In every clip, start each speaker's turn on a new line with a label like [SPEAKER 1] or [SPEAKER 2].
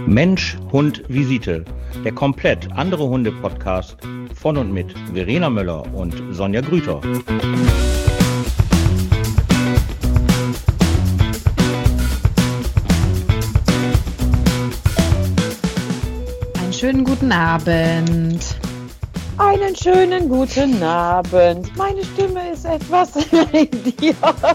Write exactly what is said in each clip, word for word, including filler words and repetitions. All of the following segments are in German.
[SPEAKER 1] Mensch, Hund, Visite. Der komplett andere Hunde-Podcast von und mit Verena Möller und Sonja Grüter.
[SPEAKER 2] Einen schönen guten Abend.
[SPEAKER 3] Einen schönen guten Abend. Meine Stimme ist etwas idiot.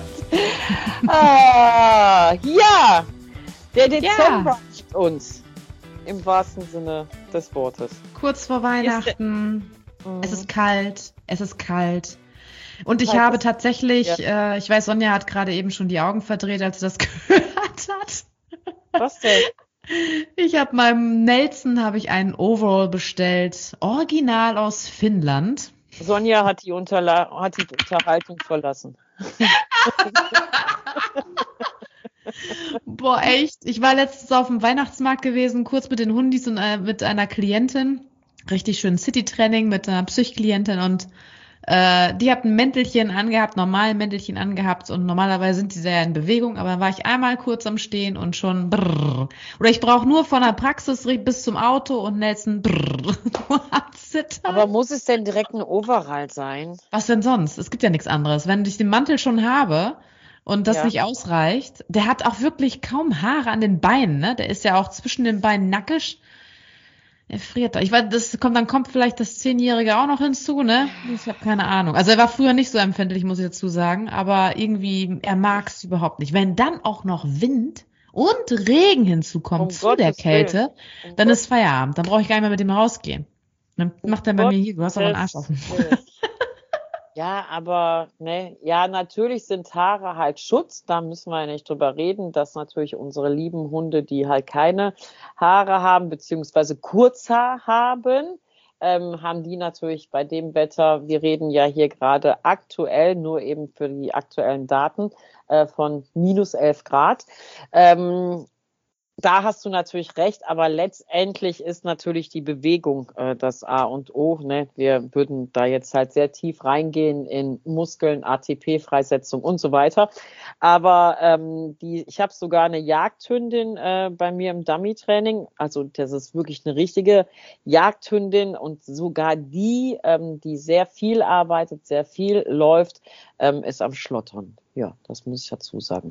[SPEAKER 3] Ah, ja, der Dezember ja. uns im wahrsten Sinne des Wortes.
[SPEAKER 2] Kurz vor Weihnachten. Mhm. Es ist kalt. Es ist kalt. Und ich kalt habe tatsächlich, ja. äh, ich weiß, Sonja hat gerade eben schon die Augen verdreht, als sie das gehört hat.
[SPEAKER 3] Was denn?
[SPEAKER 2] Ich habe meinem Nelson habe ich einen Overall bestellt, original aus Finnland.
[SPEAKER 3] Sonja hat die, Unterla- hat die Unterhaltung verlassen.
[SPEAKER 2] Boah, echt. Ich war letztens auf dem Weihnachtsmarkt gewesen, kurz mit den Hundis und äh, mit einer Klientin. Richtig schön City-Training mit einer Psych-Klientin und äh, die hat ein Mäntelchen angehabt, normal ein Mäntelchen angehabt und normalerweise sind die sehr in Bewegung, aber dann war ich einmal kurz am Stehen und schon brrr. Oder ich brauche nur von der Praxis bis zum Auto und Nelson brrr.
[SPEAKER 3] Aber muss es denn direkt ein Overall sein?
[SPEAKER 2] Was denn sonst? Es gibt ja nichts anderes. Wenn ich den Mantel schon habe und das ja. nicht ausreicht, der hat auch wirklich kaum Haare an den Beinen, ne? Der ist ja auch zwischen den Beinen nackig. Er friert da. Ich weiß, das kommt, dann kommt vielleicht das Zehnjährige auch noch hinzu, ne? Ich habe keine Ahnung. Also er war früher nicht so empfindlich, muss ich dazu sagen, aber irgendwie, er mag es überhaupt nicht. Wenn dann auch noch Wind und Regen hinzukommt um zu Gottes der Kälte, um dann Gott. ist Feierabend. Dann brauche ich gar nicht mehr mit dem rausgehen. Dann um macht er bei Gott mir hier, du hast aber einen Arsch offen.
[SPEAKER 3] Ja, aber ne, ja, natürlich sind Haare halt Schutz, da müssen wir ja nicht drüber reden, dass natürlich unsere lieben Hunde, die halt keine Haare haben, beziehungsweise Kurzhaar haben, ähm, haben die natürlich bei dem Wetter, wir reden ja hier gerade aktuell, nur eben für die aktuellen Daten, äh, von minus elf Grad. Ähm, Da hast du natürlich recht, aber letztendlich ist natürlich die Bewegung äh, das A und O. Ne? Wir würden da jetzt halt sehr tief reingehen in Muskeln, A T P-Freisetzung und so weiter. Aber ähm, die, ich habe sogar eine Jagdhündin äh, bei mir im Dummy-Training. Also das ist wirklich eine richtige Jagdhündin und sogar die, ähm, die sehr viel arbeitet, sehr viel läuft, ähm, ist am Schlottern. Ja, das muss ich dazu sagen.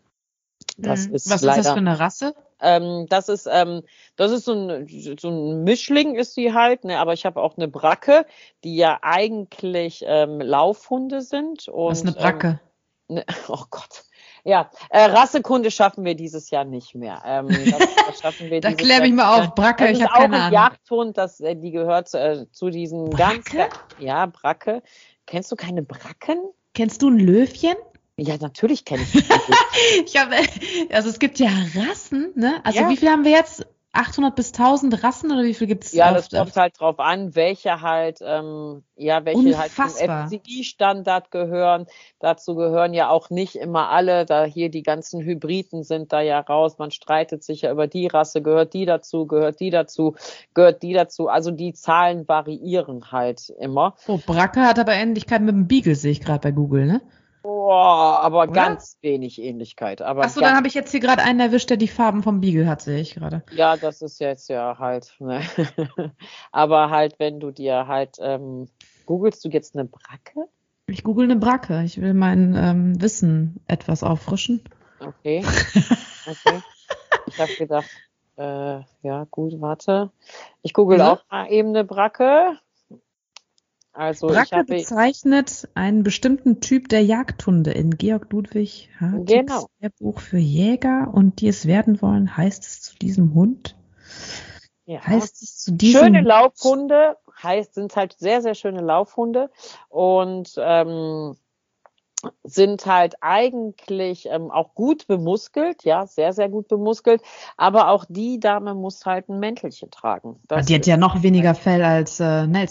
[SPEAKER 2] Das hm. ist Was leider, ist das für eine Rasse?
[SPEAKER 3] Ähm, das ist ähm, das ist so ein, so ein Mischling ist die halt, ne? Aber ich habe auch eine Bracke, die ja eigentlich ähm, Laufhunde sind. Und,
[SPEAKER 2] Was ist eine Bracke?
[SPEAKER 3] Ähm, ne, oh Gott. Ja, äh, Rassekunde schaffen wir dieses Jahr nicht mehr. Ähm, das, das schaffen wir
[SPEAKER 2] da klär mich mal auf, Bracke,
[SPEAKER 3] das
[SPEAKER 2] ich habe keine Ahnung.
[SPEAKER 3] Das ist auch ein Jagdhund, das, äh, die gehört äh, zu diesen
[SPEAKER 2] Bracke?
[SPEAKER 3] ganz... Ja, Bracke. Kennst du keine Bracken?
[SPEAKER 2] Kennst du ein Löwchen?
[SPEAKER 3] Ja, natürlich kenne ich das.
[SPEAKER 2] ich habe, also es gibt ja Rassen, ne? Also
[SPEAKER 3] ja.
[SPEAKER 2] wie viel haben wir jetzt? achthundert bis tausend Rassen oder wie viel gibt's?
[SPEAKER 3] Ja, das kommt halt drauf an, welche halt, ähm, ja, welche
[SPEAKER 2] Unfassbar.
[SPEAKER 3] halt zum F C I-Standard gehören. Dazu gehören ja auch nicht immer alle, da hier die ganzen Hybriden sind da ja raus. Man streitet sich ja über die Rasse, gehört die dazu, gehört die dazu, gehört die dazu. Also die Zahlen variieren halt immer.
[SPEAKER 2] Oh, Bracke hat aber Ähnlichkeit mit dem Beagle, sehe ich gerade bei Google, ne?
[SPEAKER 3] Boah, aber
[SPEAKER 2] Oder?
[SPEAKER 3] Ganz wenig Ähnlichkeit.
[SPEAKER 2] Achso, dann habe ich jetzt hier gerade einen erwischt, der die Farben vom Beagle hat, sehe ich gerade.
[SPEAKER 3] Ja, das ist jetzt ja halt, ne? Aber halt, wenn du dir halt, ähm, googelst du jetzt eine Bracke?
[SPEAKER 2] Ich google eine Bracke. Ich will mein ähm, Wissen etwas auffrischen.
[SPEAKER 3] Okay. Okay. Ich habe gedacht, äh, ja, gut, warte. Ich google ja. auch mal eben eine Bracke. Also
[SPEAKER 2] Bracke
[SPEAKER 3] ich habe,
[SPEAKER 2] bezeichnet einen bestimmten Typ der Jagdhunde. In Georg Ludwig Hartigs
[SPEAKER 3] genau.
[SPEAKER 2] Lehrbuch für Jäger und die es werden wollen, heißt es zu diesem Hund.
[SPEAKER 3] Ja.
[SPEAKER 2] Heißt es zu diesem
[SPEAKER 3] Schöne Laufhunde, heißt, sind halt sehr, sehr schöne Laufhunde und ähm, sind halt eigentlich ähm, auch gut bemuskelt, ja, sehr, sehr gut bemuskelt, aber auch die Dame muss halt ein Mäntelchen tragen. Das
[SPEAKER 2] die hat ja noch weniger Fell als äh, Nelson.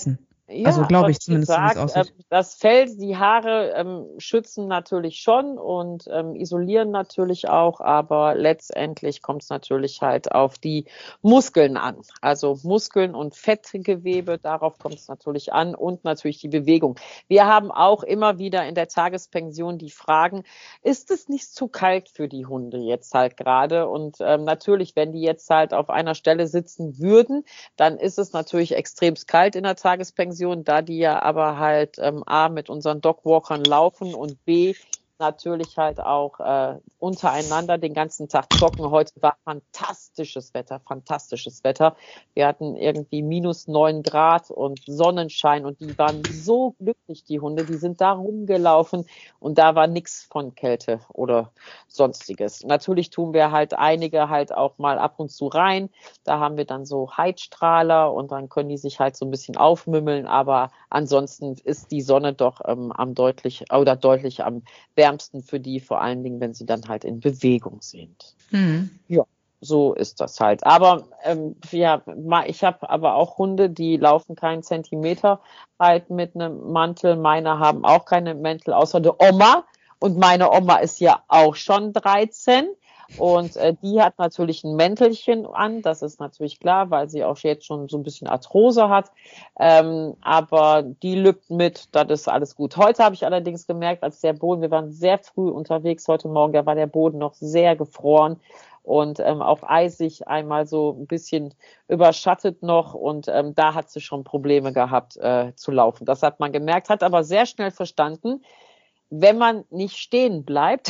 [SPEAKER 3] Ja,
[SPEAKER 2] Also glaube
[SPEAKER 3] aber
[SPEAKER 2] ich
[SPEAKER 3] wie
[SPEAKER 2] zumindest, so wie es
[SPEAKER 3] gesagt,
[SPEAKER 2] aussieht.
[SPEAKER 3] ähm, das Fell, die Haare ähm, schützen natürlich schon und ähm, isolieren natürlich auch, aber letztendlich kommt es natürlich halt auf die Muskeln an. Also Muskeln und Fettgewebe, darauf kommt es natürlich an und natürlich die Bewegung. Wir haben auch immer wieder in der Tagespension die Fragen, ist es nicht zu kalt für die Hunde jetzt halt gerade? Und ähm, natürlich, wenn die jetzt halt auf einer Stelle sitzen würden, dann ist es natürlich extremst kalt in der Tagespension, da die ja aber halt ähm, A, mit unseren Dogwalkern laufen und B, natürlich halt auch äh, untereinander den ganzen Tag zocken. Heute war fantastisches Wetter, fantastisches Wetter. Wir hatten irgendwie minus neun Grad und Sonnenschein und die waren so glücklich, die Hunde, die sind da rumgelaufen und da war nichts von Kälte oder sonstiges. Natürlich tun wir halt einige halt auch mal ab und zu rein. Da haben wir dann so Heizstrahler und dann können die sich halt so ein bisschen aufmümmeln, aber ansonsten ist die Sonne doch ähm, am deutlich oder deutlich am wärmsten für die, vor allen Dingen, wenn sie dann halt in Bewegung sind.
[SPEAKER 2] Hm.
[SPEAKER 3] Ja, so ist das halt. Aber ähm, ja, ich habe aber auch Hunde, die laufen keinen Zentimeter halt mit einem Mantel. Meine haben auch keine Mäntel, außer der Oma. Und meine Oma ist ja auch schon dreizehn. Und äh, die hat natürlich ein Mäntelchen an, das ist natürlich klar, weil sie auch jetzt schon so ein bisschen Arthrose hat. Ähm, aber die lübt mit, das ist alles gut. Heute habe ich allerdings gemerkt, als der Boden, wir waren sehr früh unterwegs heute Morgen, da war der Boden noch sehr gefroren und ähm, auch eisig, einmal so ein bisschen überschattet noch und ähm, da hat sie schon Probleme gehabt äh, zu laufen. Das hat man gemerkt, hat aber sehr schnell verstanden, wenn man nicht stehen bleibt,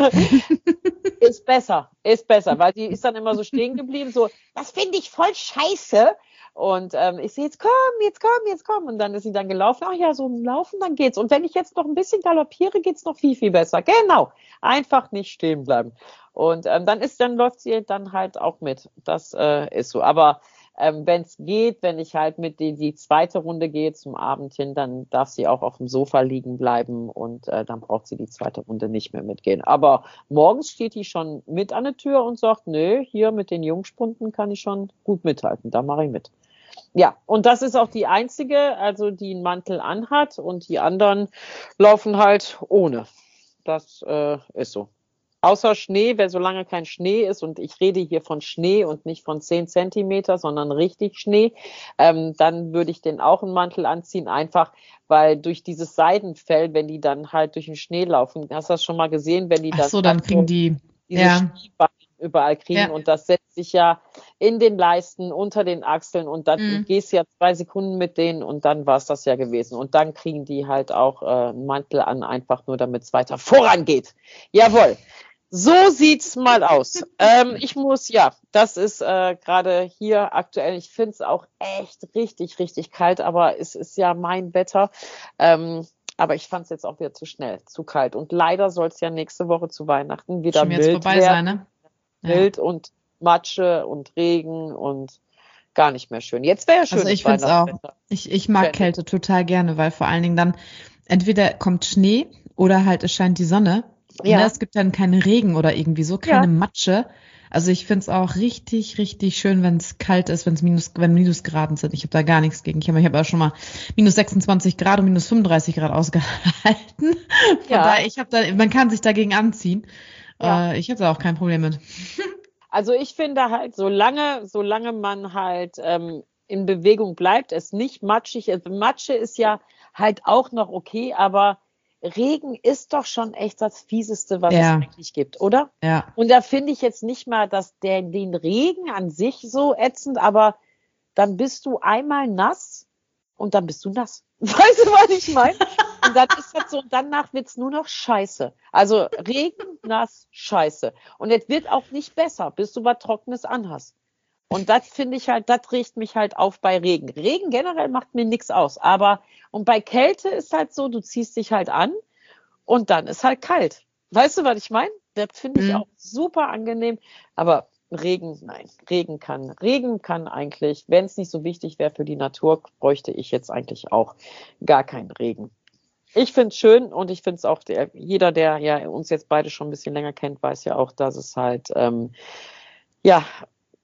[SPEAKER 3] ist besser, ist besser, weil die ist dann immer so stehen geblieben, so, das finde ich voll scheiße. Und ähm, ich sehe, jetzt komm, jetzt komm, jetzt komm. Und dann ist sie dann gelaufen, ach ja, so im Laufen, dann geht's. Und wenn ich jetzt noch ein bisschen galoppiere, geht's noch viel, viel besser. Genau, einfach nicht stehen bleiben. Und ähm, dann ist, dann läuft sie dann halt auch mit. Das äh, ist so. Aber ähm, wenn es geht, wenn ich halt mit die, die zweite Runde gehe zum Abend hin, dann darf sie auch auf dem Sofa liegen bleiben und äh, dann braucht sie die zweite Runde nicht mehr mitgehen. Aber morgens steht die schon mit an der Tür und sagt, nö, hier mit den Jungspunden kann ich schon gut mithalten, da mache ich mit. Ja, und das ist auch die einzige, also die einen Mantel anhat und die anderen laufen halt ohne. Das äh, ist so. Außer Schnee, weil solange kein Schnee ist, und ich rede hier von Schnee und nicht von zehn Zentimeter, sondern richtig Schnee, ähm, dann würde ich den auch einen Mantel anziehen, einfach weil durch dieses Seidenfell, wenn die dann halt durch den Schnee laufen, hast du das schon mal gesehen, wenn die
[SPEAKER 2] Ach
[SPEAKER 3] dann,
[SPEAKER 2] so, dann
[SPEAKER 3] halt
[SPEAKER 2] kriegen
[SPEAKER 3] so
[SPEAKER 2] die,
[SPEAKER 3] diese
[SPEAKER 2] ja,
[SPEAKER 3] Schneeballen überall kriegen
[SPEAKER 2] ja,
[SPEAKER 3] und das setzt sich ja in den Leisten, unter den Achseln und dann
[SPEAKER 2] hm.
[SPEAKER 3] gehst ja zwei Sekunden mit denen und dann war es das ja gewesen. Und dann kriegen die halt auch äh, einen Mantel an, einfach nur damit es weiter vorangeht. Jawohl. So sieht's mal aus. Ähm, ich muss, ja, das ist äh, gerade hier aktuell. Ich finde es auch echt richtig, richtig kalt, aber es ist ja mein Wetter. Ähm, aber ich fand es jetzt auch wieder zu schnell, zu kalt. Und leider soll es ja nächste Woche zu Weihnachten wieder
[SPEAKER 2] Schon jetzt
[SPEAKER 3] mild
[SPEAKER 2] vorbei
[SPEAKER 3] werden.
[SPEAKER 2] sein, ne? Ja.
[SPEAKER 3] Mild und Matsche und Regen und gar nicht mehr schön. Jetzt wäre ja schön.
[SPEAKER 2] Also ich finde es auch. Ich, ich mag Kälte total gerne, weil vor allen Dingen dann entweder kommt Schnee oder halt es scheint die Sonne.
[SPEAKER 3] Ja.
[SPEAKER 2] Ne, es gibt dann keinen Regen oder irgendwie so, keine
[SPEAKER 3] Ja.
[SPEAKER 2] Matsche. Also ich finde es auch richtig, richtig schön, wenn es kalt ist, wenn es minus, wenn Minusgraden sind. Ich habe da gar nichts gegen. Ich habe ich hab auch schon mal minus sechsundzwanzig Grad und minus fünfunddreißig Grad ausgehalten. Von
[SPEAKER 3] Ja.
[SPEAKER 2] daher, ich habe da, man kann sich dagegen anziehen.
[SPEAKER 3] Ja.
[SPEAKER 2] Äh, ich habe da auch kein Problem mit.
[SPEAKER 3] Also ich finde halt, solange, solange man halt ähm, in Bewegung bleibt, es nicht matschig ist. Matsche ist ja halt auch noch okay, aber Regen ist doch schon echt das Fieseste, was
[SPEAKER 2] Ja.
[SPEAKER 3] es eigentlich gibt, oder?
[SPEAKER 2] Ja.
[SPEAKER 3] Und da finde ich jetzt nicht mal, dass der, den Regen an sich so ätzend, aber dann bist du einmal nass und dann bist du nass. Weißt du, was ich meine? Und dann ist das so, und danach wird's nur noch scheiße. Also Regen, nass, scheiße. Und es wird auch nicht besser, bis du was Trockenes anhast. Und das finde ich halt, das regt mich halt auf bei Regen. Regen generell macht mir nichts aus. Aber, und bei Kälte ist halt so, du ziehst dich halt an und dann ist halt kalt. Weißt du, was ich meine? Das finde ich
[SPEAKER 2] Mhm.
[SPEAKER 3] auch super angenehm. Aber Regen, nein, Regen kann, Regen kann eigentlich, wenn es nicht so wichtig wäre für die Natur, bräuchte ich jetzt eigentlich auch gar keinen Regen. Ich finde es schön und ich finde es auch, der, jeder, der ja uns jetzt beide schon ein bisschen länger kennt, weiß ja auch, dass es halt, ähm, ja,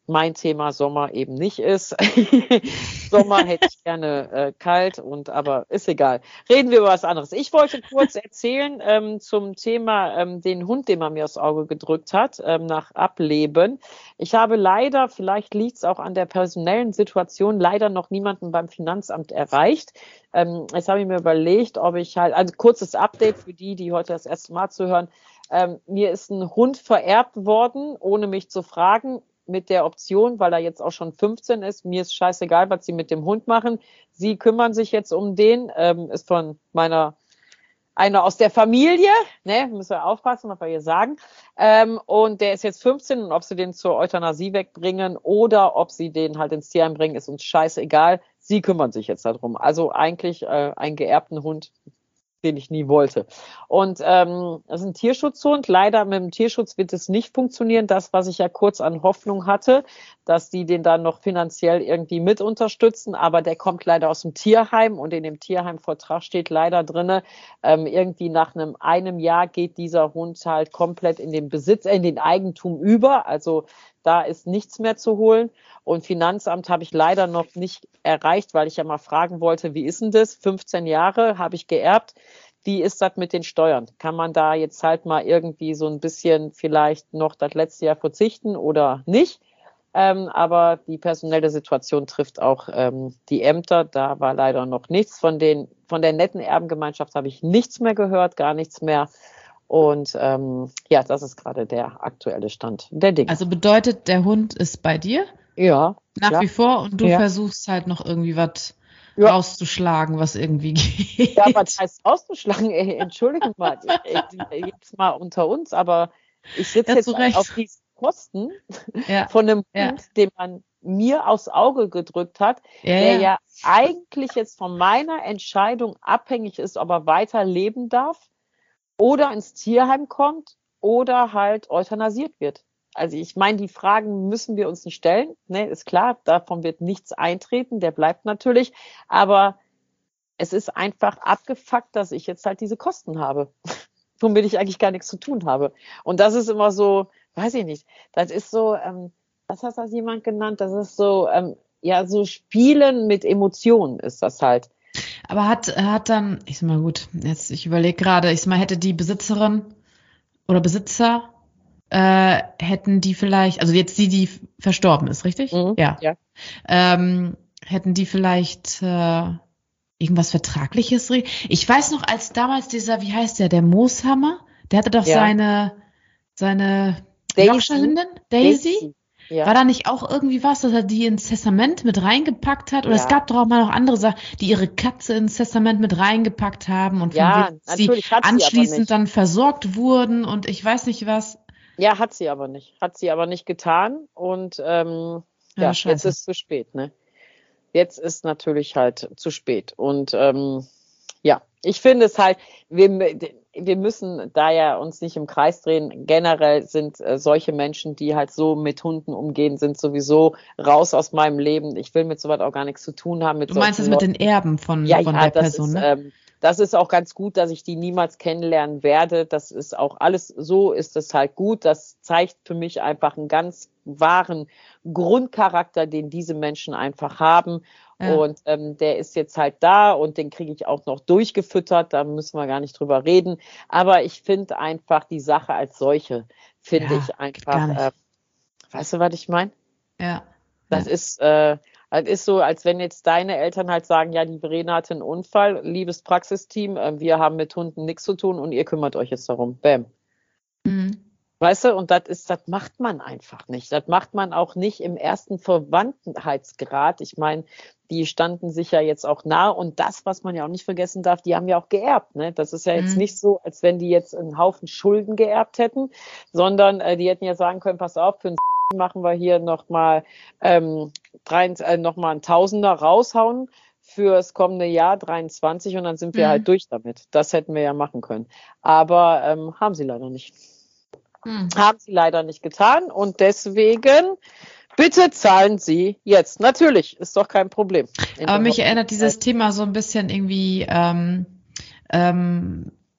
[SPEAKER 3] mein Thema Sommer eben nicht ist. Sommer hätte ich gerne äh, kalt, und aber ist egal. Reden wir über was anderes. Ich wollte kurz erzählen ähm, zum Thema ähm, den Hund, den man mir aufs Auge gedrückt hat, ähm, nach Ableben. Ich habe leider, vielleicht liegt es auch an der personellen Situation, leider noch niemanden beim Finanzamt erreicht. Ähm, jetzt habe ich mir überlegt, ob ich halt, also kurzes Update für die, die heute das erste Mal zuhören. Ähm, mir ist ein Hund vererbt worden, ohne mich zu fragen, mit der Option, weil er jetzt auch schon fünfzehn ist, mir ist scheißegal, was sie mit dem Hund machen. Sie kümmern sich jetzt um den, ähm, ist von meiner, einer aus der Familie, ne, müssen wir aufpassen, was wir hier sagen. Ähm, und der ist jetzt fünfzehn, und ob sie den zur Euthanasie wegbringen oder ob sie den halt ins Tierheim bringen, ist uns scheißegal. Sie kümmern sich jetzt darum. Also eigentlich äh, einen geerbten Hund, den ich nie wollte. Und ähm, das ist ein Tierschutzhund. Leider mit dem Tierschutz wird es nicht funktionieren. Das, was ich ja kurz an Hoffnung hatte, dass die den dann noch finanziell irgendwie mit unterstützen. Aber der kommt leider aus dem Tierheim, und in dem Tierheimvertrag steht leider drinne, ähm, irgendwie nach einem einem Jahr geht dieser Hund halt komplett in den Besitz, in den Eigentum über. Also da ist nichts mehr zu holen. Und Finanzamt habe ich leider noch nicht erreicht, weil ich ja mal fragen wollte, wie ist denn das? fünfzehn Jahre habe ich geerbt. Wie ist das mit den Steuern? Kann man da jetzt halt mal irgendwie so ein bisschen vielleicht noch das letzte Jahr verzichten oder nicht? Ähm, aber die personelle Situation trifft auch ähm, die Ämter. Da war leider noch nichts. Von den, von der netten Erbengemeinschaft habe ich nichts mehr gehört, gar nichts mehr. Und ähm, ja, das ist gerade der aktuelle Stand der Dinge.
[SPEAKER 2] Also bedeutet, der Hund ist bei dir?
[SPEAKER 3] Ja.
[SPEAKER 2] Nach
[SPEAKER 3] klar.
[SPEAKER 2] wie vor, und du
[SPEAKER 3] ja.
[SPEAKER 2] versuchst halt noch irgendwie was
[SPEAKER 3] ja.
[SPEAKER 2] rauszuschlagen, was irgendwie geht.
[SPEAKER 3] Ja, was heißt rauszuschlagen? Ey, Entschuldigung mal, jetzt mal unter uns, aber ich sitze
[SPEAKER 2] Ja,
[SPEAKER 3] jetzt auf diesen Posten
[SPEAKER 2] ja.
[SPEAKER 3] von einem
[SPEAKER 2] ja.
[SPEAKER 3] Hund, den man mir aufs Auge gedrückt hat,
[SPEAKER 2] ja,
[SPEAKER 3] der
[SPEAKER 2] ja.
[SPEAKER 3] ja eigentlich jetzt von meiner Entscheidung abhängig ist, ob er weiter leben darf oder ins Tierheim kommt oder halt euthanasiert wird. Also ich meine, die Fragen müssen wir uns nicht stellen, ne, ist klar, davon wird nichts eintreten, der bleibt natürlich, aber es ist einfach abgefuckt, dass ich jetzt halt diese Kosten habe, womit ich eigentlich gar nichts zu tun habe. Und das ist immer so, weiß ich nicht, das ist so, ähm, was hat das jemand genannt? Das ist so, ähm, ja, so Spielen mit Emotionen ist das halt.
[SPEAKER 2] Aber hat, hat dann, ich sag mal gut, jetzt, ich überlege gerade, ich sag mal, hätte die Besitzerin oder Besitzer, äh, hätten die vielleicht, also jetzt die, die verstorben ist, richtig?
[SPEAKER 3] Mhm,
[SPEAKER 2] ja.
[SPEAKER 3] ja.
[SPEAKER 2] Ähm, hätten die vielleicht äh, irgendwas Vertragliches? Ich weiß noch, als damals dieser, wie heißt der, der Mooshammer, der hatte doch ja. seine, seine Yorkshire-Hündin, Daisy. Daisy. Ja. War da nicht auch irgendwie was, dass er die ins Testament mit reingepackt hat? Oder ja. es gab doch auch mal noch andere Sachen, die ihre Katze ins Testament mit reingepackt haben und von
[SPEAKER 3] ja,
[SPEAKER 2] sie anschließend dann versorgt wurden und ich weiß nicht was.
[SPEAKER 3] Ja, hat sie aber nicht. Hat sie aber nicht getan. Und ähm, ja, ja jetzt ist zu spät, ne? Jetzt ist natürlich halt zu spät. Und ähm, ja, ich finde es halt, wir, wir müssen da ja uns nicht im Kreis drehen. Generell sind äh, solche Menschen, die halt so mit Hunden umgehen, sind sowieso raus aus meinem Leben. Ich will mit sowas auch gar nichts zu tun haben. Mit
[SPEAKER 2] du meinst das mit den Erben von,
[SPEAKER 3] ja,
[SPEAKER 2] von
[SPEAKER 3] ja,
[SPEAKER 2] der Person,
[SPEAKER 3] ist,
[SPEAKER 2] ne?
[SPEAKER 3] Ähm, das ist auch ganz gut, dass ich die niemals kennenlernen werde. Das ist auch alles, so ist es halt gut. Das zeigt für mich einfach einen ganz wahren Grundcharakter, den diese Menschen einfach haben. Ja. Und ähm, der ist jetzt halt da und den kriege ich auch noch durchgefüttert. Da müssen wir gar nicht drüber reden. Aber ich finde einfach die Sache als solche, finde ja, ich einfach, äh, weißt du, was ich meine?
[SPEAKER 2] Ja.
[SPEAKER 3] Das
[SPEAKER 2] ja.
[SPEAKER 3] ist, äh, das ist so, als wenn jetzt deine Eltern halt sagen, ja, die Verena hatte einen Unfall, liebes Praxisteam, äh, wir haben mit Hunden nichts zu tun und ihr kümmert euch jetzt darum. Bäm.
[SPEAKER 2] Mhm.
[SPEAKER 3] Weißt du, und das ist, das macht man einfach nicht. Das macht man auch nicht im ersten Verwandtheitsgrad. Ich meine, die standen sich ja jetzt auch nah und das, was man ja auch nicht vergessen darf, die haben ja auch geerbt, ne? Das ist ja jetzt mhm. nicht so, als wenn die jetzt einen Haufen Schulden geerbt hätten, sondern äh, die hätten ja sagen können, pass auf, für ein machen wir hier nochmal ähm, äh, noch mal ein Tausender raushauen fürs kommende Jahr dreiundzwanzig und dann sind wir mhm. halt durch damit. Das hätten wir ja machen können. Aber ähm, haben sie leider nicht. Mhm. Haben sie leider nicht getan und deswegen bitte zahlen Sie jetzt. Natürlich, ist doch kein Problem.
[SPEAKER 2] Aber mich erinnert dieses Thema so ein bisschen irgendwie ähm, ähm,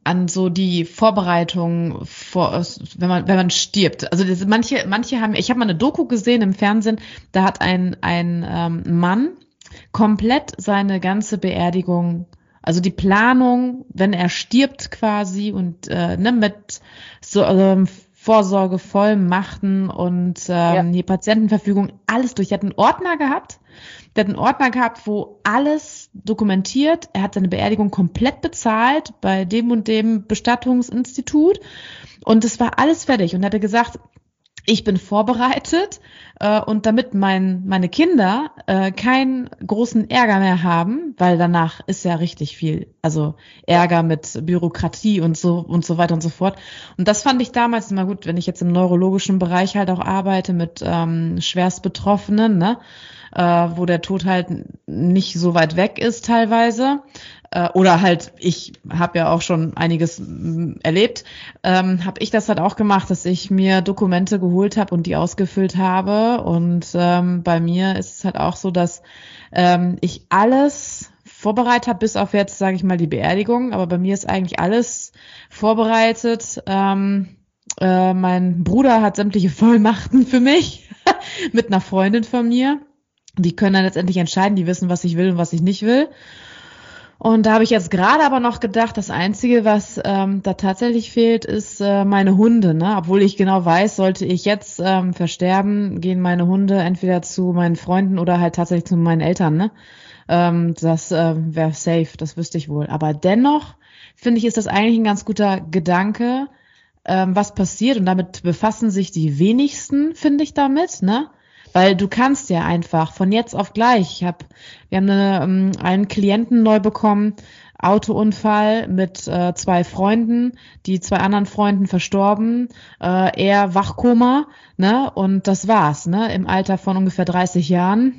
[SPEAKER 2] an so die Vorbereitung vor, wenn man wenn man stirbt. Also das, manche manche haben, ich habe mal eine Doku gesehen im Fernsehen, da hat ein ein ähm, Mann komplett seine ganze Beerdigung, also die Planung, wenn er stirbt quasi und äh, ne, mit so ähm, Vorsorgevollmachten und ähm, ja. die Patientenverfügung, alles durch. Er hat einen Ordner gehabt, der hat einen Ordner gehabt, wo alles dokumentiert. Er hat seine Beerdigung komplett bezahlt bei dem und dem Bestattungsinstitut und es war alles fertig. Und er hatte gesagt, ich bin vorbereitet äh, und damit mein, meine Kinder äh, keinen großen Ärger mehr haben, weil danach ist ja richtig viel, also Ärger mit Bürokratie und so und so weiter und so fort. Und das fand ich damals immer gut, wenn ich jetzt im neurologischen Bereich halt auch arbeite mit ähm, Schwerstbetroffenen, ne, äh, wo der Tod halt nicht so weit weg ist teilweise. Oder halt, ich habe ja auch schon einiges erlebt, ähm, habe ich das halt auch gemacht, dass ich mir Dokumente geholt habe und die ausgefüllt habe. Und ähm, bei mir ist es halt auch so, dass ähm, ich alles vorbereitet habe, bis auf jetzt, sage ich mal, die Beerdigung. Aber bei mir ist eigentlich alles vorbereitet. Ähm, äh, mein Bruder hat sämtliche Vollmachten für mich mit einer Freundin von mir. Die können dann letztendlich entscheiden, die wissen, was ich will und was ich nicht will. Und da habe ich jetzt gerade aber noch gedacht, das Einzige, was ähm, da tatsächlich fehlt, ist äh, meine Hunde. Ne? Obwohl ich genau weiß, sollte ich jetzt ähm, versterben, gehen meine Hunde entweder zu meinen Freunden oder halt tatsächlich zu meinen Eltern. Ne? Ähm, das äh, wäre safe, das wüsste ich wohl. Aber dennoch, finde ich, ist das eigentlich ein ganz guter Gedanke, ähm, was passiert. Und damit befassen sich die wenigsten, finde ich, damit, ne? Weil du kannst ja einfach von jetzt auf gleich. Ich hab, wir haben eine, um, einen Klienten neu bekommen, Autounfall mit äh, zwei Freunden, die zwei anderen Freunden verstorben, äh, er Wachkoma, ne? Und das war's, ne? Im Alter von ungefähr dreißig Jahren.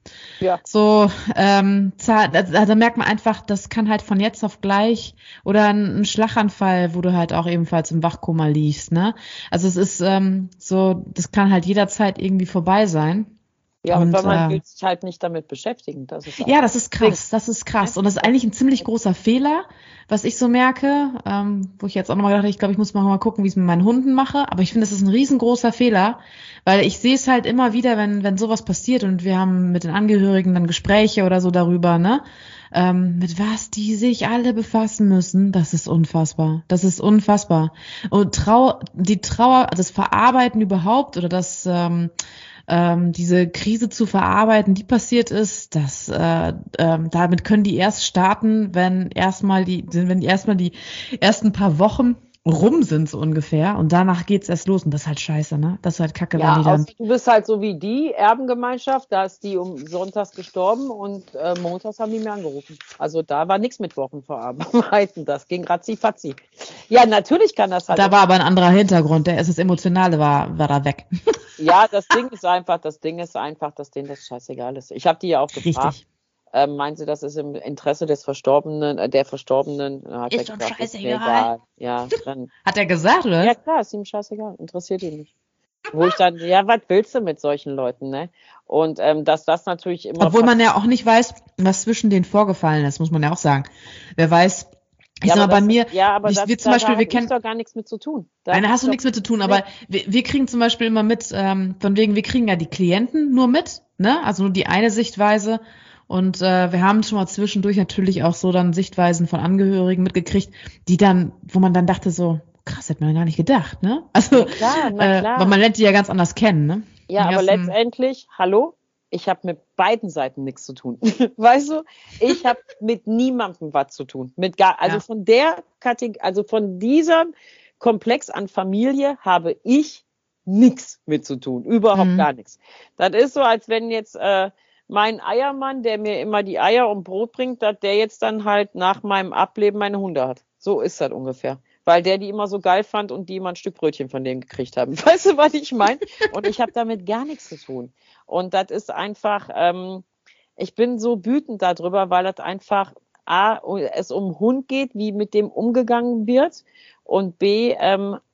[SPEAKER 2] Ja. So, ähm, da, da merkt man einfach, das kann halt von jetzt auf gleich oder ein, ein Schlaganfall, wo du halt auch ebenfalls im Wachkoma liegst, ne? Also es ist ähm, so, das kann halt jederzeit irgendwie vorbei sein.
[SPEAKER 3] Ja, und, und man äh, will sich halt nicht damit beschäftigen. Das ist
[SPEAKER 2] ja, das ist krass, das ist krass. Und das ist eigentlich ein ziemlich großer Fehler, was ich so merke, ähm, wo ich jetzt auch nochmal gedacht habe, ich glaube, ich muss mal gucken, wie ich es mit meinen Hunden mache. Aber ich finde, das ist ein riesengroßer Fehler, weil ich sehe es halt immer wieder, wenn wenn sowas passiert und wir haben mit den Angehörigen dann Gespräche oder so darüber, ne? Ähm, mit was die sich alle befassen müssen, das ist unfassbar. Das ist unfassbar. Und Trau die Trauer, das Verarbeiten überhaupt oder das ähm, ähm, diese Krise zu verarbeiten, die passiert ist, das äh, ähm, damit können die erst starten, wenn erstmal die, wenn erstmal die ersten paar Wochen rum sind so ungefähr und danach geht's erst los und das ist halt scheiße, ne? Das ist halt kacke,
[SPEAKER 3] ja,
[SPEAKER 2] wenn die dann...
[SPEAKER 3] du bist halt so wie die Erbengemeinschaft, da ist die um sonntags gestorben und äh, montags haben die mir angerufen. Also da war nichts mit Wochenverarbeiten, das ging ratzi-fatzi. Ja, natürlich kann das halt...
[SPEAKER 2] Da war aber ein anderer Hintergrund, der ist das Emotionale war, war da weg.
[SPEAKER 3] Ja, das Ding ist einfach, das Ding ist einfach, dass denen das scheißegal ist. Ich habe die ja auch gefragt. Richtig. Ähm, meinen Sie, das ist im Interesse des Verstorbenen, äh, der Verstorbenen? Hat
[SPEAKER 2] ist
[SPEAKER 3] er
[SPEAKER 2] doch
[SPEAKER 3] gesagt,
[SPEAKER 2] scheißegal.
[SPEAKER 3] Ist ja, dann,
[SPEAKER 2] hat er gesagt, oder?
[SPEAKER 3] Ja, klar, ist ihm scheißegal, interessiert ihn nicht. Wo ich dann, ja, was willst du mit solchen Leuten, ne? Und ähm, dass das natürlich immer...
[SPEAKER 2] Obwohl man ja auch nicht weiß, was zwischen denen vorgefallen ist, muss man ja auch sagen. Wer weiß... Ich
[SPEAKER 3] ja,
[SPEAKER 2] sag mal, bei
[SPEAKER 3] das,
[SPEAKER 2] mir,
[SPEAKER 3] ja, aber
[SPEAKER 2] wir,
[SPEAKER 3] das,
[SPEAKER 2] wir zum
[SPEAKER 3] da,
[SPEAKER 2] Beispiel,
[SPEAKER 3] da
[SPEAKER 2] wir kennen
[SPEAKER 3] doch gar nichts mit zu tun. Da
[SPEAKER 2] Nein, da hast du nichts mit zu tun, aber wir, wir kriegen zum Beispiel immer mit, ähm, von wegen, wir kriegen ja die Klienten nur mit, ne? Also nur die eine Sichtweise. Und äh, wir haben schon mal zwischendurch natürlich auch so dann Sichtweisen von Angehörigen mitgekriegt, die dann, wo man dann dachte so, krass, hätte man gar nicht gedacht, ne? Also,
[SPEAKER 3] na klar, na klar.
[SPEAKER 2] Äh, weil man lernt die ja ganz anders kennen, ne?
[SPEAKER 3] Ja, aber ersten... letztendlich, hallo? Ich habe mit beiden Seiten nichts zu tun. Weißt du, ich habe mit niemandem was zu tun. Mit gar, also ja. von der Kategorie, also von diesem Komplex an Familie habe ich nichts mit zu tun. Überhaupt mhm. gar nichts. Das ist so, als wenn jetzt äh, mein Eiermann, der mir immer die Eier und Brot bringt, dass der jetzt dann halt nach meinem Ableben meine Hunde hat. So ist das ungefähr. Weil der die immer so geil fand und die immer ein Stück Brötchen von denen gekriegt haben. Weißt du, was ich meine? Und ich habe damit gar nichts zu tun. Und das ist einfach, ähm, ich bin so wütend darüber, weil das einfach A, es um Hund geht, wie mit dem umgegangen wird und B, ähm,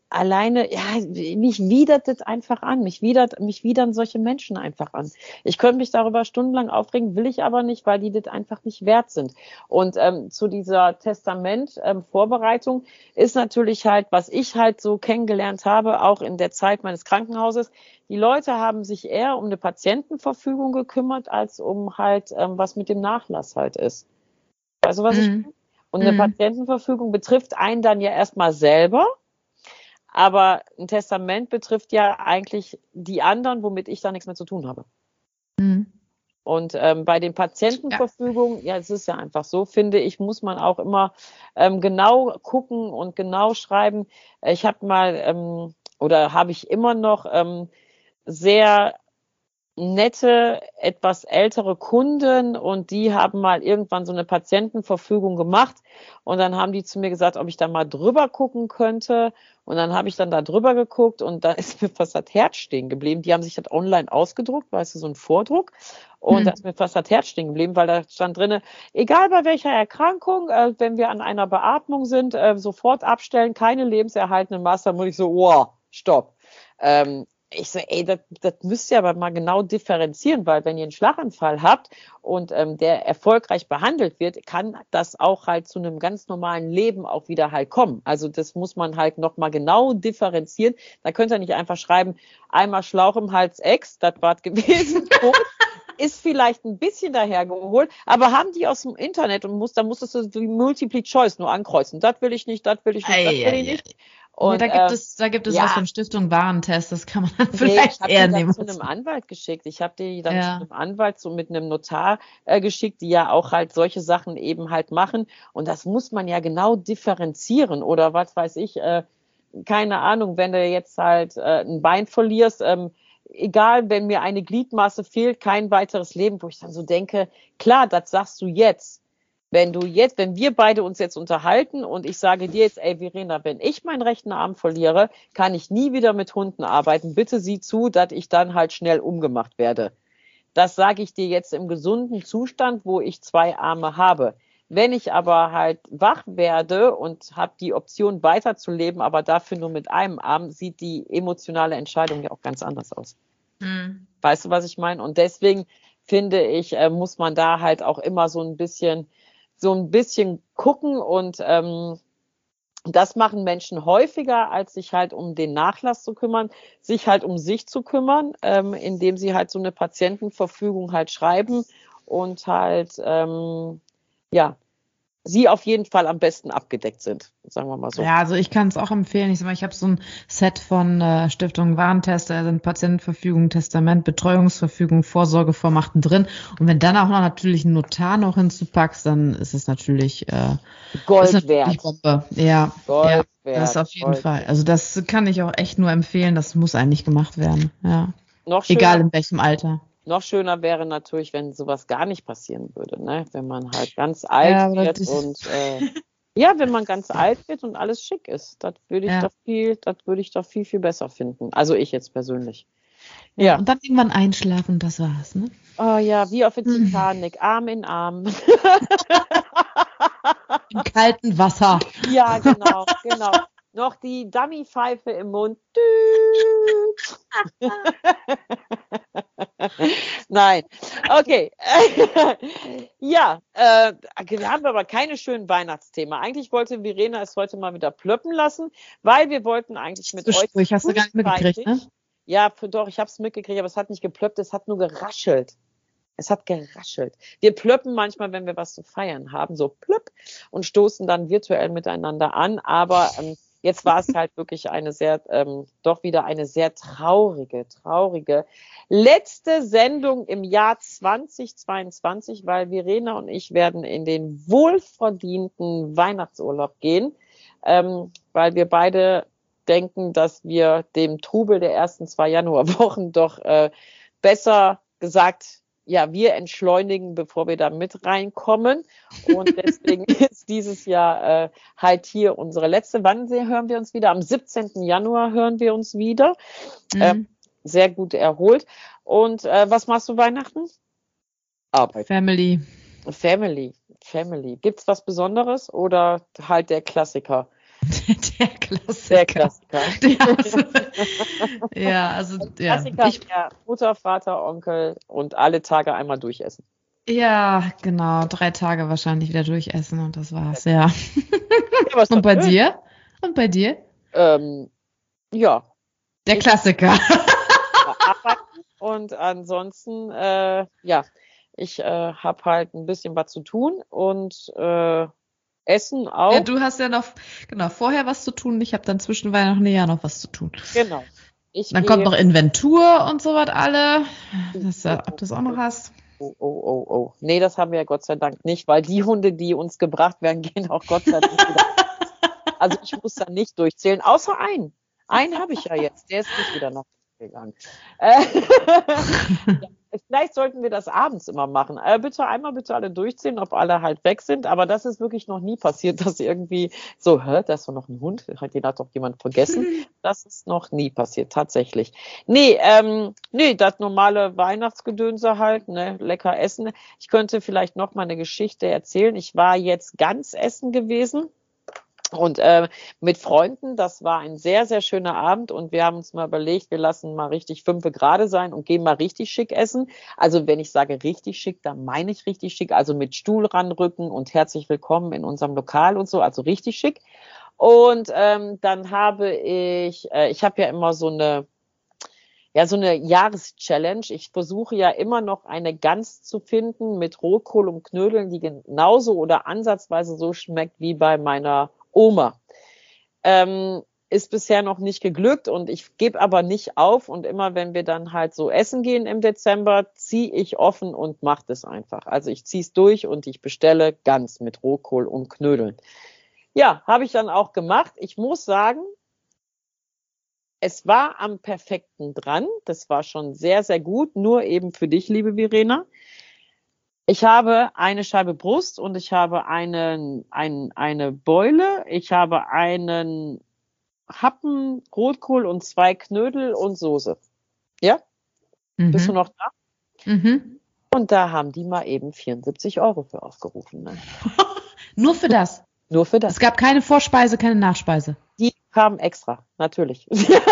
[SPEAKER 3] alleine, ja, mich widert das einfach an. Mich widert, mich widern solche Menschen einfach an. Ich könnte mich darüber stundenlang aufregen, will ich aber nicht, weil die das einfach nicht wert sind. Und ähm, zu dieser Testament-Vorbereitung ähm, ist natürlich halt, was ich halt so kennengelernt habe, auch in der Zeit meines Krankenhauses, die Leute haben sich eher um eine Patientenverfügung gekümmert, als um halt, ähm, was mit dem Nachlass halt ist. Also was mhm. ich Und eine mhm. Patientenverfügung betrifft einen dann ja erstmal selber. Aber ein Testament betrifft ja eigentlich die anderen, womit ich da nichts mehr zu tun habe. Mhm. Und ähm, bei den Patientenverfügungen, ja. ja, es ist ja einfach so, finde ich, muss man auch immer ähm, genau gucken und genau schreiben. Ich habe mal, ähm, oder habe ich immer noch ähm, sehr nette, etwas ältere Kunden und die haben mal irgendwann so eine Patientenverfügung gemacht und dann haben die zu mir gesagt, ob ich da mal drüber gucken könnte und dann habe ich dann da drüber geguckt und da ist mir fast das Herz stehen geblieben. Die haben sich das online ausgedruckt, weißt du, so ein Vordruck und hm. da ist mir fast das Herz stehen geblieben, weil da stand drinne, egal bei welcher Erkrankung, äh, wenn wir an einer Beatmung sind, äh, sofort abstellen, keine lebenserhaltenden Maßnahmen. Und ich so, wow, stopp. Ähm, Ich so, ey, das, das müsst ihr aber mal genau differenzieren, weil wenn ihr einen Schlaganfall habt und ähm, der erfolgreich behandelt wird, kann das auch halt zu einem ganz normalen Leben auch wieder halt kommen. Also das muss man halt nochmal genau differenzieren. Da könnt ihr nicht einfach schreiben, einmal Schlauch im Hals Ex, das war's gewesen. Ist vielleicht ein bisschen dahergeholt, aber haben die aus dem Internet und muss, da musstest du die Multiple Choice nur ankreuzen. Das will ich nicht, das will ich nicht, das will ich nicht.
[SPEAKER 2] Und, ja, da gibt es, da gibt es ja. was von Stiftung Warentest, das kann man dann vielleicht
[SPEAKER 3] nee,
[SPEAKER 2] eher
[SPEAKER 3] nehmen. Ich
[SPEAKER 2] nehmen.
[SPEAKER 3] habe die dann zu einem Anwalt geschickt. Ich habe die dann ja. zu einem Anwalt, so mit einem Notar äh, geschickt, die ja auch halt solche Sachen eben halt machen. Und das muss man ja genau differenzieren. Oder was weiß ich, äh, keine Ahnung, wenn du jetzt halt äh, ein Bein verlierst, ähm, egal, wenn mir eine Gliedmaße fehlt, kein weiteres Leben, wo ich dann so denke, klar, das sagst du jetzt. Wenn du jetzt, wenn wir beide uns jetzt unterhalten und ich sage dir jetzt, ey Verena, wenn ich meinen rechten Arm verliere, kann ich nie wieder mit Hunden arbeiten. Bitte sieh zu, dass ich dann halt schnell umgemacht werde. Das sage ich dir jetzt im gesunden Zustand, wo ich zwei Arme habe. Wenn ich aber halt wach werde und habe die Option weiterzuleben, aber dafür nur mit einem Arm, sieht die emotionale Entscheidung ja auch ganz anders aus. Mhm. Weißt du, was ich meine? Und deswegen finde ich, äh, muss man da halt auch immer so ein bisschen so ein bisschen gucken und ähm, das machen Menschen häufiger, als sich halt um den Nachlass zu kümmern, sich halt um sich zu kümmern, ähm, indem sie halt so eine Patientenverfügung halt schreiben und halt, ähm, ja, sie auf jeden Fall am besten abgedeckt sind, sagen wir mal so.
[SPEAKER 2] Ja, also ich kann es auch empfehlen. Ich sag mal, ich habe so ein Set von äh, Stiftung Warentest, da sind Patientenverfügung, Testament, Betreuungsverfügung, Vorsorgevollmachten drin. Und wenn dann auch noch natürlich ein Notar noch hinzupackst, dann ist es natürlich äh,
[SPEAKER 3] Gold
[SPEAKER 2] ist natürlich
[SPEAKER 3] wert.
[SPEAKER 2] Bombe. Ja,
[SPEAKER 3] Gold
[SPEAKER 2] ja,
[SPEAKER 3] wert.
[SPEAKER 2] Das auf jeden
[SPEAKER 3] Gold
[SPEAKER 2] Fall.
[SPEAKER 3] wert.
[SPEAKER 2] Also das kann ich auch echt nur empfehlen. Das muss eigentlich gemacht werden. Ja.
[SPEAKER 3] Noch schöner,
[SPEAKER 2] egal in welchem Alter.
[SPEAKER 3] Noch schöner wäre natürlich, wenn sowas gar nicht passieren würde, ne? Wenn man halt ganz alt
[SPEAKER 2] Ja,
[SPEAKER 3] wird
[SPEAKER 2] das-
[SPEAKER 3] und äh, ja, wenn man ganz alt wird und alles schick ist, das würde ich
[SPEAKER 2] Ja.
[SPEAKER 3] doch viel, das würde ich doch viel, viel besser finden. Also ich jetzt persönlich.
[SPEAKER 2] Ja.
[SPEAKER 3] Ja.
[SPEAKER 2] Und dann irgendwann einschlafen, das war's, ne?
[SPEAKER 3] Oh ja, wie auf der
[SPEAKER 2] Hm.
[SPEAKER 3] Titanic, Arm in Arm.
[SPEAKER 2] Im kalten Wasser.
[SPEAKER 3] Ja, genau, genau. Noch die Dummy-Pfeife im Mund. Düt. Nein, okay. Ja, äh, wir haben aber keine schönen Weihnachtsthemen. Eigentlich wollte Verena es heute mal wieder plöppen lassen, weil wir wollten eigentlich mit euch...
[SPEAKER 2] Ich hast du gar nicht mitgekriegt, ne?
[SPEAKER 3] Ja, doch, ich habe es mitgekriegt, aber es hat nicht geplöppt, es hat nur geraschelt. Es hat geraschelt. Wir plöppen manchmal, wenn wir was zu feiern haben, so plöpp und stoßen dann virtuell miteinander an. Aber ähm, jetzt war es halt wirklich eine sehr, ähm, doch wieder eine sehr traurige, traurige letzte Sendung im Jahr zweitausendzweiundzwanzig, weil Verena und ich werden in den wohlverdienten Weihnachtsurlaub gehen, ähm, weil wir beide denken, dass wir dem Trubel der ersten zwei Januarwochen doch äh, besser gesagt, ja, wir entschleunigen, bevor wir da mit reinkommen. Und deswegen ist dieses Jahr äh, halt hier unsere letzte. Wann hören wir uns wieder? Am siebzehnten Januar hören wir uns wieder. Mhm. Äh, sehr gut erholt. Und äh, was machst du Weihnachten?
[SPEAKER 2] Arbeit. Family.
[SPEAKER 3] Family. Family. Gibt's was Besonderes oder halt der Klassiker?
[SPEAKER 2] Der Klassiker.
[SPEAKER 3] Der Klassiker.
[SPEAKER 2] Ja, also, ja, also ja.
[SPEAKER 3] Klassiker,
[SPEAKER 2] Ich,
[SPEAKER 3] ja, Mutter, Vater, Onkel und alle Tage einmal durchessen.
[SPEAKER 2] ja, genau. Drei Tage wahrscheinlich wieder durchessen und das war's, ja.
[SPEAKER 3] Ja,
[SPEAKER 2] Und bei schön. dir? Und bei dir?
[SPEAKER 3] Ähm, ja.
[SPEAKER 2] Der Klassiker.
[SPEAKER 3] Arbeiten und ansonsten, äh, ja, ich äh, habe halt ein bisschen was zu tun und äh, Essen auch.
[SPEAKER 2] Ja, du hast ja noch, genau, vorher was zu tun. Ich habe dann zwischen Weihnachten und Jahr noch was zu tun.
[SPEAKER 3] Genau. Ich
[SPEAKER 2] dann
[SPEAKER 3] gehe,
[SPEAKER 2] kommt noch Inventur und so was alle. Das, äh, ob du das auch noch hast.
[SPEAKER 3] Oh, oh, oh, oh. Nee, das haben wir ja Gott sei Dank nicht, weil die Hunde, die uns gebracht werden, gehen auch Gott sei Dank wieder. Also ich muss da nicht durchzählen, außer einen. Einen habe ich ja jetzt, der ist nicht wieder nach gegangen. Äh, ja, vielleicht sollten wir das abends immer machen. Äh, bitte einmal bitte alle durchzählen, ob alle halt weg sind, aber das ist wirklich noch nie passiert, dass irgendwie so, hä, da ist doch noch ein Hund, den hat doch jemand vergessen. Das ist noch nie passiert, tatsächlich. Nee, ähm, nee, das normale Weihnachtsgedönse halt, ne, lecker essen. Ich könnte vielleicht noch mal eine Geschichte erzählen. Ich war jetzt ganz essen gewesen. Und äh, mit Freunden, das war ein sehr, sehr schöner Abend und wir haben uns mal überlegt, wir lassen mal richtig fünfe gerade sein und gehen mal richtig schick essen. Also wenn ich sage richtig schick, dann meine ich richtig schick, also mit Stuhl ranrücken und herzlich willkommen in unserem Lokal und so, also richtig schick. Und ähm, dann habe ich, äh, ich habe ja immer so eine, ja, so eine Jahreschallenge. Ich versuche ja immer noch eine Gans zu finden mit Rotkohl und Knödeln, die genauso oder ansatzweise so schmeckt wie bei meiner Oma. Ähm, ist bisher noch nicht geglückt und ich gebe aber nicht auf und immer wenn wir dann halt so essen gehen im Dezember, ziehe ich offen und mache das einfach. Also ich ziehe es durch und ich bestelle Gans mit Rotkohl und Knödeln. Ja, habe ich dann auch gemacht. Ich muss sagen, es war am perfekten dran. Das war schon sehr, sehr gut. Nur eben für dich, liebe Verena. Ich habe eine Scheibe Brust und ich habe einen, ein, eine Beule. Ich habe einen Happen Rotkohl und zwei Knödel und Soße. Ja? Mhm. Bist du noch da?
[SPEAKER 2] Mhm.
[SPEAKER 3] Und da haben die mal eben vierundsiebzig Euro für aufgerufen. Ne?
[SPEAKER 2] Nur für das?
[SPEAKER 3] Nur für das.
[SPEAKER 2] Es gab keine Vorspeise, keine Nachspeise.
[SPEAKER 3] Die kamen extra, natürlich.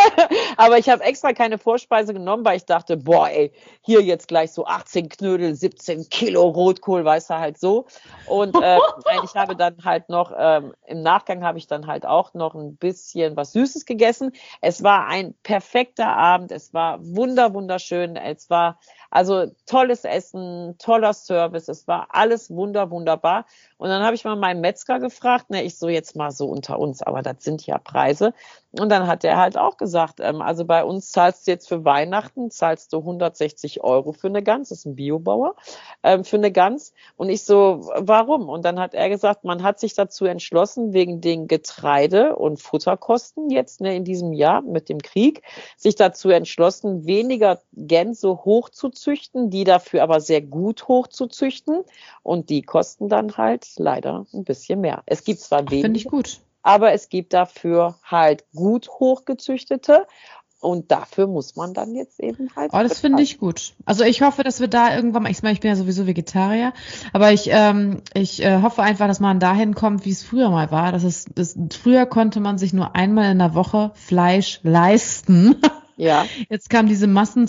[SPEAKER 3] Aber ich habe extra keine Vorspeise genommen, weil ich dachte, boah, ey, hier jetzt gleich so achtzehn Knödel, siebzehn Kilo Rotkohl, weißt du, halt so. Und äh, ich habe dann halt noch, ähm, im Nachgang habe ich dann halt auch noch ein bisschen was Süßes gegessen. Es war ein perfekter Abend, es war wunder, wunderschön, es war also tolles Essen, toller Service, es war alles wunder, wunderbar. Und dann habe ich mal meinen Metzger gefragt, ne, ich so jetzt mal so unter uns, aber das sind ja Preise. Und dann hat er halt auch gesagt, ähm, also bei uns zahlst du jetzt für Weihnachten, zahlst du hundertsechzig Euro für eine Gans, das ist ein Biobauer, ähm, für eine Gans. Und ich so, warum? Und dann hat er gesagt, man hat sich dazu entschlossen, wegen den Getreide- und Futterkosten jetzt ne, in diesem Jahr mit dem Krieg, sich dazu entschlossen, weniger Gänse hoch zu züchten, die dafür aber sehr gut hoch zu züchten. Und die kosten dann halt leider ein bisschen mehr. Es gibt zwar weniger.
[SPEAKER 2] Finde ich gut.
[SPEAKER 3] Aber es gibt dafür halt gut hochgezüchtete und dafür muss man dann jetzt eben halt.
[SPEAKER 2] Oh, das finde ich gut. Also ich hoffe, dass wir da irgendwann mal, ich meine, ich bin ja sowieso Vegetarier, aber ich, ähm, ich äh, hoffe einfach, dass man dahin kommt, wie es früher mal war. Das ist, das, früher konnte man sich nur einmal in der Woche Fleisch leisten.
[SPEAKER 3] Ja.
[SPEAKER 2] Jetzt kam diese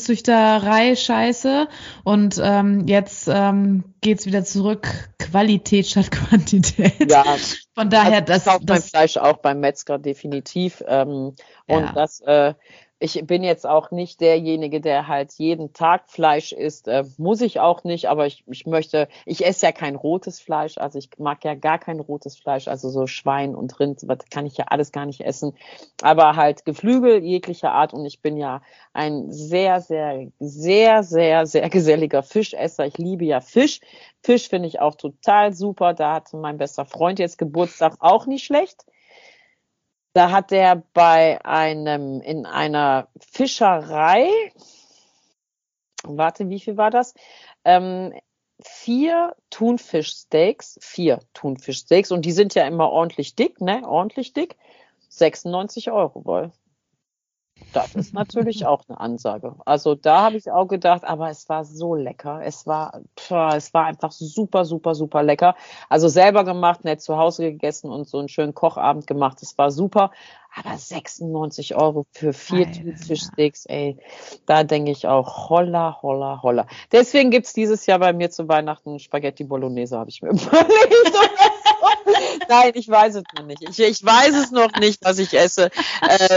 [SPEAKER 2] Massenzüchterei-Scheiße und ähm, jetzt ähm, geht's wieder zurück, Qualität statt Quantität.
[SPEAKER 3] Ja.
[SPEAKER 2] Von daher,
[SPEAKER 3] also
[SPEAKER 2] das,
[SPEAKER 3] das
[SPEAKER 2] das
[SPEAKER 3] mein Fleisch auch beim Metzger definitiv. Ähm,
[SPEAKER 2] ja.
[SPEAKER 3] Und das, äh, ich bin jetzt auch nicht derjenige, der halt jeden Tag Fleisch isst. Äh, muss ich auch nicht, aber ich, ich möchte, ich esse ja kein rotes Fleisch, also ich mag ja gar kein rotes Fleisch, also so Schwein und Rind, das kann ich ja alles gar nicht essen. Aber halt Geflügel jeglicher Art und ich bin ja ein sehr, sehr, sehr, sehr, sehr geselliger Fischesser. Ich liebe ja Fisch. Fisch finde ich auch total super. Da hatte mein bester Freund jetzt Geburtstag, auch nicht schlecht. Da hat er bei einem, in einer Fischerei, warte, wie viel war das? Ähm, vier Thunfischsteaks, vier Thunfischsteaks und die sind ja immer ordentlich dick, ne? Ordentlich dick. sechsundneunzig Euro wohl. Das ist natürlich auch eine Ansage. Also da habe ich auch gedacht, aber es war so lecker. Es war, pff, es war einfach super, super, super lecker. Also selber gemacht, nicht zu Hause gegessen und so einen schönen Kochabend gemacht. Es war super. Aber sechsundneunzig Euro für vier Thunfischsteaks, ey, da denke ich auch, holla, holla, holla. Deswegen gibt's dieses Jahr bei mir zu Weihnachten Spaghetti Bolognese, habe ich mir überlegt. Nein, ich weiß es noch nicht. Ich, ich weiß es noch nicht, was ich esse. Äh,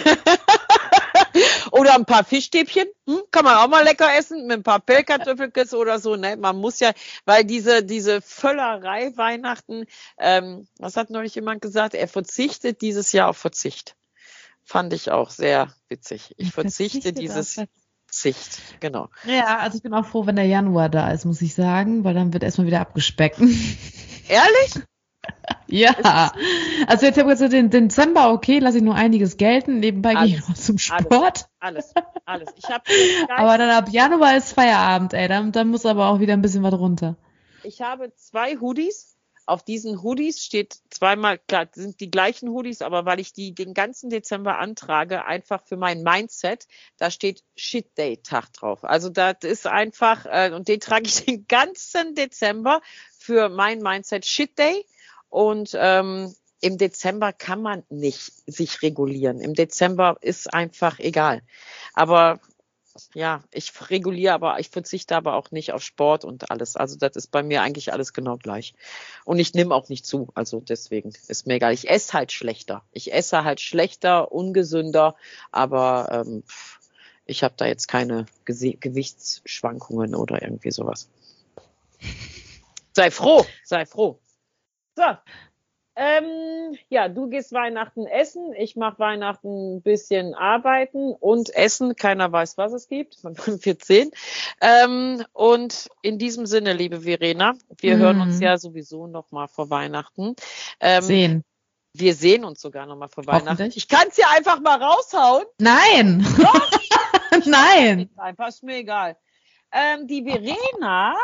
[SPEAKER 3] oder ein paar Fischstäbchen, hm, kann man auch mal lecker essen, mit ein paar Pellkartoffelkes oder so. Ne? Man muss ja, weil diese diese Völlerei Weihnachten, ähm, was hat neulich jemand gesagt, er verzichtet dieses Jahr auf Verzicht. Fand ich auch sehr witzig. Ich verzichte dieses Verzicht, genau.
[SPEAKER 2] Ja, also ich bin auch froh, wenn der Januar da ist, muss ich sagen, weil dann wird erstmal wieder abgespeckt.
[SPEAKER 3] Ehrlich?
[SPEAKER 2] Ja, also jetzt habe ich gesagt, den Dezember, okay, lasse ich nur einiges gelten, nebenbei gehe ich noch zum Sport.
[SPEAKER 3] Alles, alles. alles. Ich hab
[SPEAKER 2] aber dann ab Januar ist Feierabend, ey, dann, dann muss aber auch wieder ein bisschen was runter.
[SPEAKER 3] Ich habe zwei Hoodies. Auf diesen Hoodies steht zweimal, klar, sind die gleichen Hoodies, aber weil ich die den ganzen Dezember antrage, einfach für mein Mindset, da steht Shit Day Tag drauf. Also das ist einfach, äh, und den trage ich den ganzen Dezember für mein Mindset Shit Day. Und ähm, im Dezember kann man nicht sich regulieren. Im Dezember ist einfach egal. Aber ja, ich reguliere, aber ich verzichte aber auch nicht auf Sport und alles. Also das ist bei mir eigentlich alles genau gleich. Und ich nehme auch nicht zu. Also deswegen ist mir egal. Ich esse halt schlechter. Ich esse halt schlechter, ungesünder. Aber ähm, ich habe da jetzt keine Ge- Gewichtsschwankungen oder irgendwie sowas. Sei froh, sei froh. So, ähm, ja, du gehst Weihnachten essen, ich mache Weihnachten ein bisschen arbeiten und essen, keiner weiß, was es gibt, von vierzehn. Ähm, und in diesem Sinne, liebe Verena, wir mm. hören uns ja sowieso noch mal vor Weihnachten. Ähm,
[SPEAKER 2] sehen.
[SPEAKER 3] Wir sehen uns sogar noch mal vor Weihnachten. Ich kann es ja einfach mal raushauen.
[SPEAKER 2] Nein. Nein.
[SPEAKER 3] Einfach, ist mir egal. Ähm, die Verena...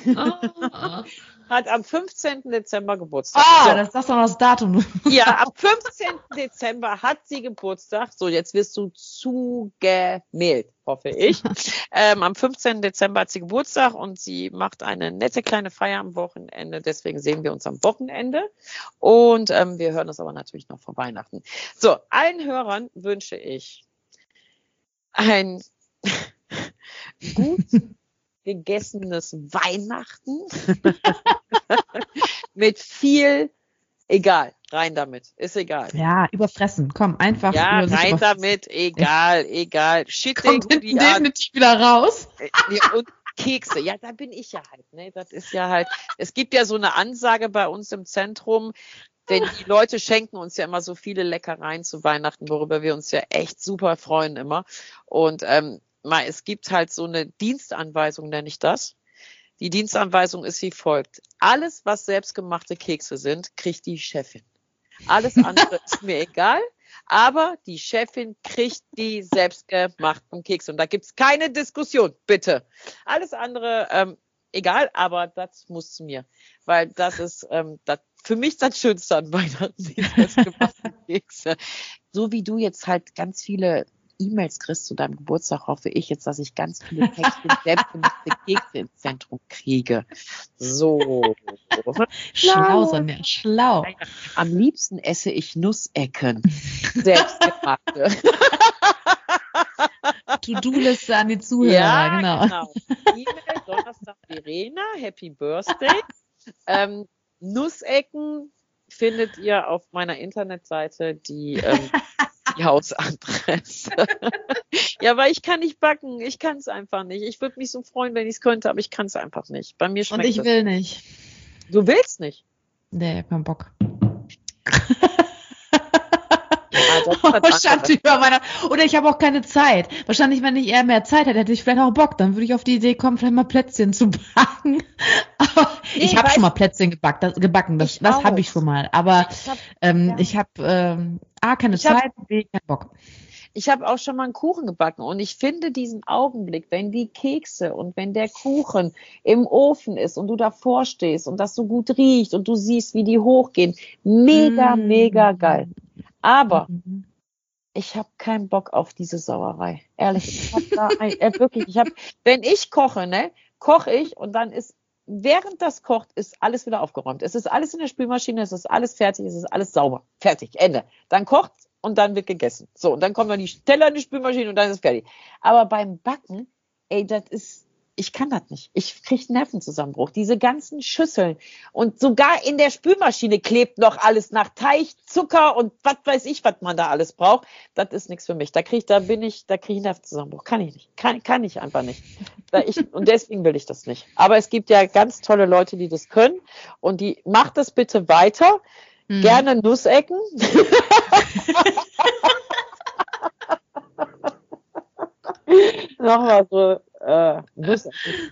[SPEAKER 3] hat am fünfzehnten Dezember Geburtstag.
[SPEAKER 2] Ah, so. Das ist doch noch das Datum.
[SPEAKER 3] Ja, am fünfzehnten Dezember hat sie Geburtstag. So, jetzt wirst du zugemailt, hoffe ich. ähm, am fünfzehnten Dezember hat sie Geburtstag und sie macht eine nette kleine Feier am Wochenende. Deswegen sehen wir uns am Wochenende. Und ähm, wir hören uns aber natürlich noch vor Weihnachten. So, allen Hörern wünsche ich ein gut gegessenes Weihnachten mit viel, egal, rein damit, ist egal.
[SPEAKER 2] Ja, überfressen, komm, einfach.
[SPEAKER 3] Ja, rein damit, egal, egal. Shit,
[SPEAKER 2] kommt definitiv wieder raus.
[SPEAKER 3] Und Kekse, ja, da bin ich ja halt, ne, das ist ja halt, es gibt ja so eine Ansage bei uns im Zentrum, denn die Leute schenken uns ja immer so viele Leckereien zu Weihnachten, worüber wir uns ja echt super freuen immer. Und ähm, mal, es gibt halt so eine Dienstanweisung, nenne ich das. Die Dienstanweisung ist wie folgt. Alles, was selbstgemachte Kekse sind, kriegt die Chefin. Alles andere ist mir egal, aber die Chefin kriegt die selbstgemachten Kekse. Und da gibt's keine Diskussion, bitte. Alles andere, ähm, egal, aber das muss zu mir. Weil das ist ähm, das, für mich das Schönste an Weihnachten, die selbstgemachten Kekse. So wie du jetzt halt ganz viele E-Mails kriegst zu deinem Geburtstag, hoffe ich jetzt, dass ich ganz viele Päckchen selbstgemachte Kekse ins Zentrum kriege. So.
[SPEAKER 2] Schlau, Sonja, schlau.
[SPEAKER 3] Am liebsten esse ich Nussecken. Selbstgemachte.
[SPEAKER 2] To-Do-Liste an die Zuhörer,
[SPEAKER 3] ja,
[SPEAKER 2] genau.
[SPEAKER 3] genau. E-Mail, Donnerstag Verena, Happy Birthday. Ähm, Nussecken findet ihr auf meiner Internetseite, die ähm, die Hausadresse. Ja, weil ich kann nicht backen. Ich kann es einfach nicht. Ich würde mich so freuen, wenn ich es könnte, aber ich kann es einfach nicht. Bei mir schmeckt
[SPEAKER 2] Und ich
[SPEAKER 3] das.
[SPEAKER 2] will nicht.
[SPEAKER 3] Du willst nicht?
[SPEAKER 2] Nee, kein Bock.
[SPEAKER 3] Ja, das
[SPEAKER 2] oh, Schande über meiner. Oder ich habe auch keine Zeit. Wahrscheinlich, wenn ich eher mehr Zeit hätte, hätte ich vielleicht auch Bock. Dann würde ich auf die Idee kommen, vielleicht mal Plätzchen zu backen. Aber nee, ich habe schon mal Plätzchen gebackt, das, gebacken. Das, das habe ich schon mal. Aber ich habe ähm, ja. hab, ähm, A, keine ich Zeit, hab, B, keinen Bock.
[SPEAKER 3] Ich habe auch schon mal einen Kuchen gebacken und ich finde diesen Augenblick, wenn die Kekse und wenn der Kuchen im Ofen ist und du davor stehst und das so gut riecht und du siehst, wie die hochgehen, mega, mm. mega geil. Aber mm. ich habe keinen Bock auf diese Sauerei. Ehrlich, ich habe da ein, äh, wirklich, ich habe, wenn ich koche, ne, koche ich und dann ist, während das kocht, ist alles wieder aufgeräumt. Es ist alles in der Spülmaschine, es ist alles fertig, es ist alles sauber. Fertig, Ende. Dann kocht und dann wird gegessen. So, und dann kommen dann die Teller in die Spülmaschine und dann ist es fertig. Aber beim Backen, ey, das ist, ich kann das nicht. Ich kriege Nervenzusammenbruch. Diese ganzen Schüsseln. Und sogar in der Spülmaschine klebt noch alles nach Teig, Zucker und was weiß ich, was man da alles braucht. Das ist nichts für mich. Da krieg, da bin ich, da kriege ich Nervenzusammenbruch. Kann ich nicht. Kann, kann ich einfach nicht. Da ich, und deswegen will ich das nicht. Aber es gibt ja ganz tolle Leute, die das können. Und die, macht das bitte weiter. Mhm. Gerne Nussecken. Nochmal so, äh, Nussecken.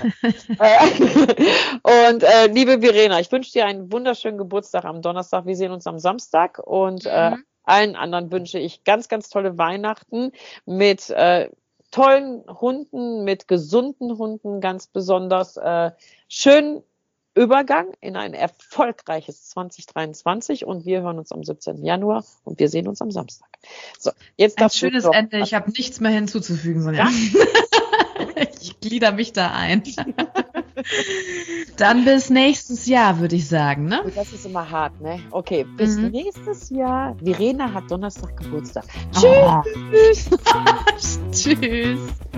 [SPEAKER 3] Und äh, liebe Verena, ich wünsche dir einen wunderschönen Geburtstag am Donnerstag. Wir sehen uns am Samstag und äh, mhm. allen anderen wünsche ich ganz, ganz tolle Weihnachten mit äh, tollen Hunden, mit gesunden Hunden, ganz besonders äh, schönen Übergang in ein erfolgreiches zwanzig dreiundzwanzig und wir hören uns am siebzehnten Januar und wir sehen uns am Samstag. So, jetzt
[SPEAKER 2] ein schönes Ende. Ich habe nichts mehr hinzuzufügen, Sonja. Ich glieder mich da ein. Dann bis nächstes Jahr, würde ich sagen, ne?
[SPEAKER 3] Das ist immer hart, ne? Okay, bis mhm. nächstes Jahr. Verena hat Donnerstag Geburtstag.
[SPEAKER 2] Oh. Tschüss. Tschüss.